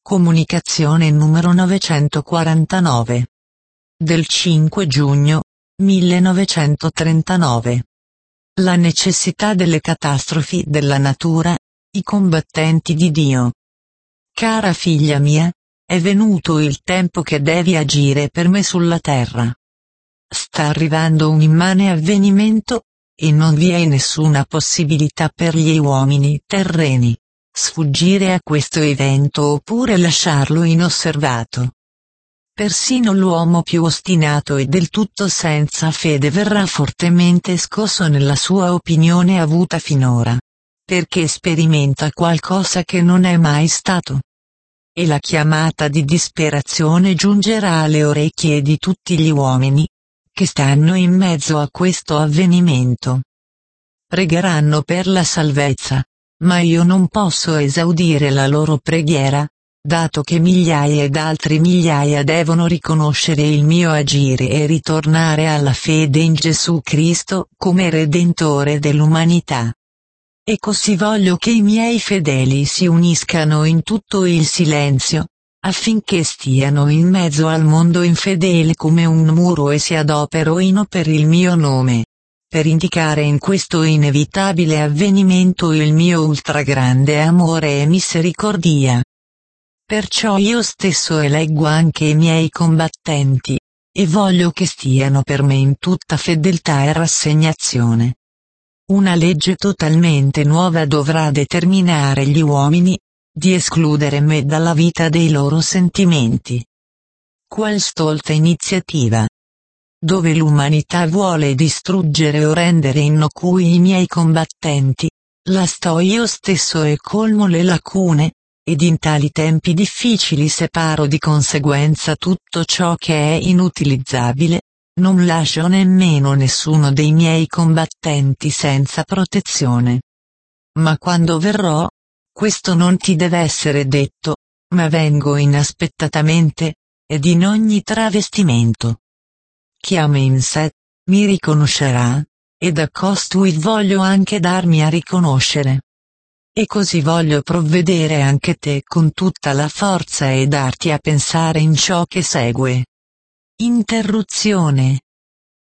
Comunicazione numero 949. Del 5 giugno 1939. La necessità delle catastrofi della natura, i combattenti di Dio. Cara figlia mia, è venuto il tempo che devi agire per me sulla terra. Sta arrivando un immane avvenimento, e non vi è nessuna possibilità per gli uomini terreni sfuggire a questo evento oppure lasciarlo inosservato. Persino l'uomo più ostinato e del tutto senza fede verrà fortemente scosso nella sua opinione avuta finora, perché sperimenta qualcosa che non è mai stato. E la chiamata di disperazione giungerà alle orecchie di tutti gli uomini, che stanno in mezzo a questo avvenimento. Pregheranno per la salvezza, ma io non posso esaudire la loro preghiera, dato che migliaia ed altri migliaia devono riconoscere il mio agire e ritornare alla fede in Gesù Cristo come Redentore dell'umanità. E così voglio che i miei fedeli si uniscano in tutto il silenzio, affinché stiano in mezzo al mondo infedele come un muro e si adoperino per il mio nome, per indicare in questo inevitabile avvenimento il mio ultragrande amore e misericordia. Perciò io stesso eleggo anche i miei combattenti, e voglio che stiano per me in tutta fedeltà e rassegnazione. Una legge totalmente nuova dovrà determinare gli uomini, di escludere me dalla vita dei loro sentimenti. Qual stolta iniziativa! Dove l'umanità vuole distruggere o rendere innocui i miei combattenti, là sto io stesso e colmo le lacune, ed in tali tempi difficili separo di conseguenza tutto ciò che è inutilizzabile, non lascio nemmeno nessuno dei miei combattenti senza protezione. Ma quando verrò, questo non ti deve essere detto, ma vengo inaspettatamente, ed in ogni travestimento. Chi a me in sé, mi riconoscerà, ed a costui voglio anche darmi a riconoscere. E così voglio provvedere anche te con tutta la forza e darti a pensare in ciò che segue. Interruzione.